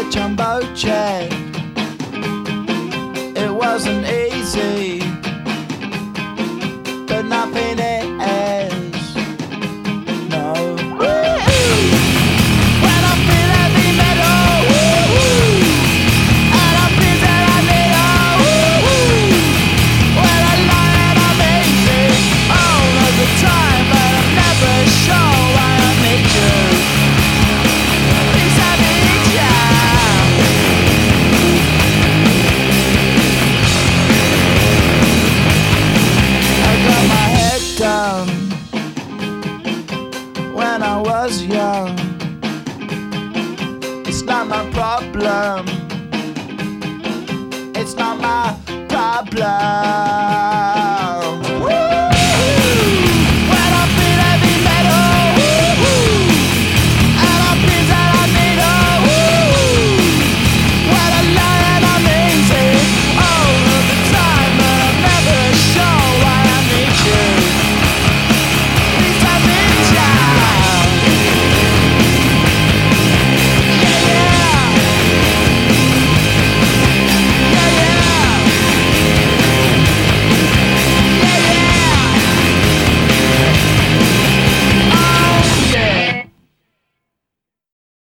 jumbo jet. It wasn't easy, but nothing is. No. When I feel heavy metal, and I feel that I need when I lie and I'm easy all of the time, but I'm never sure why I need you. Things I need you. I got my head down when I was young. It's not my problem. It's not my problem.